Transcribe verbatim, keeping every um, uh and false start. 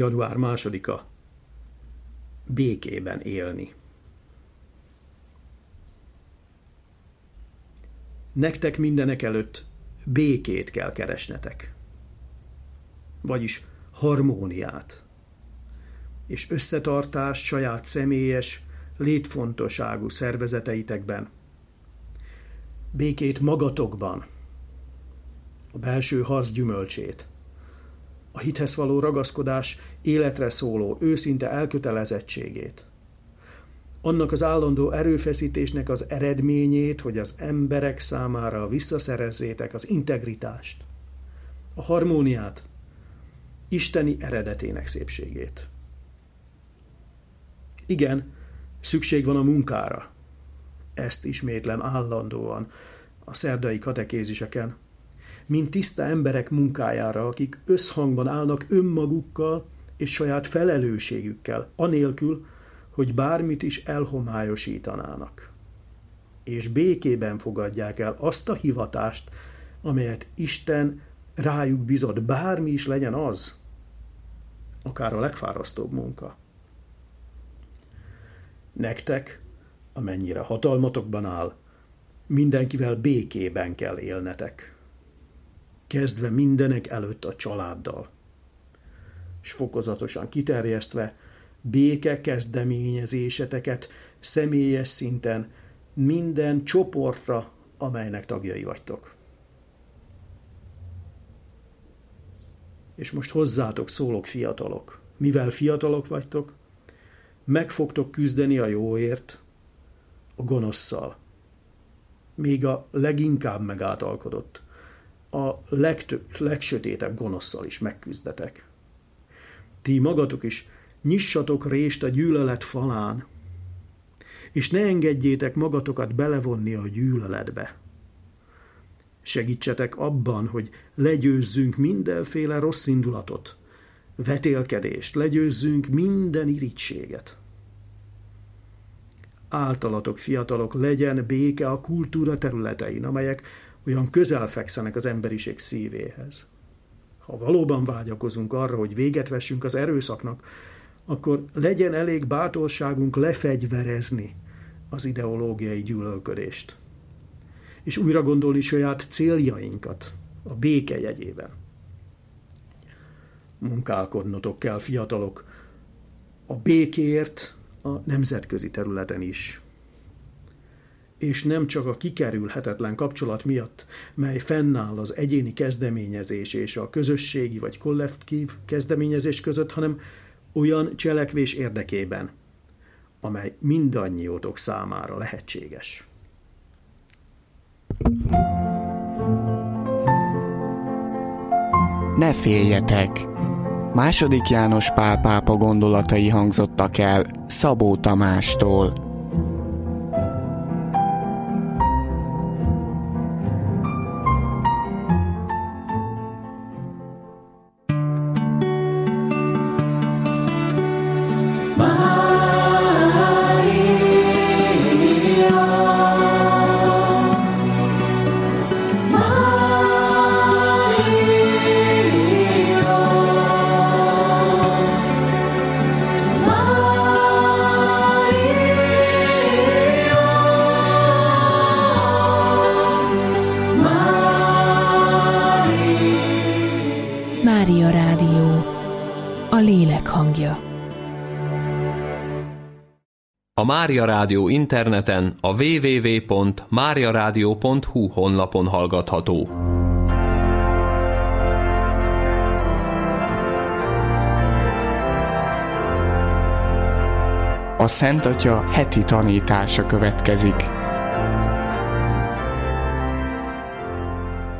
január másodika. Békében élni. Nektek mindenek előtt békét kell keresnetek. Vagyis harmóniát. És összetartást saját személyes, létfontosságú szervezeteitekben. Békét magatokban. A belső harc gyümölcsét. A hithez való ragaszkodás életre szóló, őszinte elkötelezettségét. Annak az állandó erőfeszítésnek az eredményét, hogy az emberek számára visszaszerezzétek az integritást, a harmóniát, isteni eredetének szépségét. Igen, szükség van a munkára. Ezt ismétlem állandóan a szerdai katekéziseken, mint tiszta emberek munkájára, akik összhangban állnak önmagukkal és saját felelősségükkel, anélkül, hogy bármit is elhomályosítanának. És békében fogadják el azt a hivatást, amelyet Isten rájuk bizott, bármi is legyen az, akár a legfárasztóbb munka. Nektek, amennyire hatalmatokban áll, mindenkivel békében kell élnetek, kezdve mindenek előtt a családdal, és fokozatosan kiterjesztve béke kezdeményezéseteket személyes szinten minden csoportra, amelynek tagjai vagytok. És most hozzátok szólok, fiatalok. Mivel fiatalok vagytok, meg fogtok küzdeni a jóért, a gonosszal. Még a leginkább megáltalkodott, a legtöbb, legsötétebb gonosszal is megküzdetek. Ti magatok is nyissatok rést a gyűlölet falán, és ne engedjétek magatokat belevonni a gyűlöletbe. Segítsetek abban, hogy legyőzzünk mindenféle rossz indulatot, vetélkedést, legyőzzünk minden irítséget. Általatok, fiatalok, legyen béke a kultúra területein, amelyek olyan közel fekszenek az emberiség szívéhez. Ha valóban vágyakozunk arra, hogy véget vessünk az erőszaknak, akkor legyen elég bátorságunk lefegyverezni az ideológiai gyűlölködést, és újra gondolni saját céljainkat a béke jegyében. Munkálkodnotok kell, fiatalok, a békéért a nemzetközi területen is. És nem csak a kikerülhetetlen kapcsolat miatt, mely fennáll az egyéni kezdeményezés és a közösségi vagy kollektív kezdeményezés között, hanem olyan cselekvés érdekében, amely mindannyiótok számára lehetséges. Ne féljetek! Második János Pál pápa gondolatai hangzottak el Szabó Tamástól. Mária Rádió, a lélek hangja. A Mária Rádió interneten a double-u double-u double-u pont mária rádió pont hu honlapon hallgatható. A Szent Atya heti tanítása következik.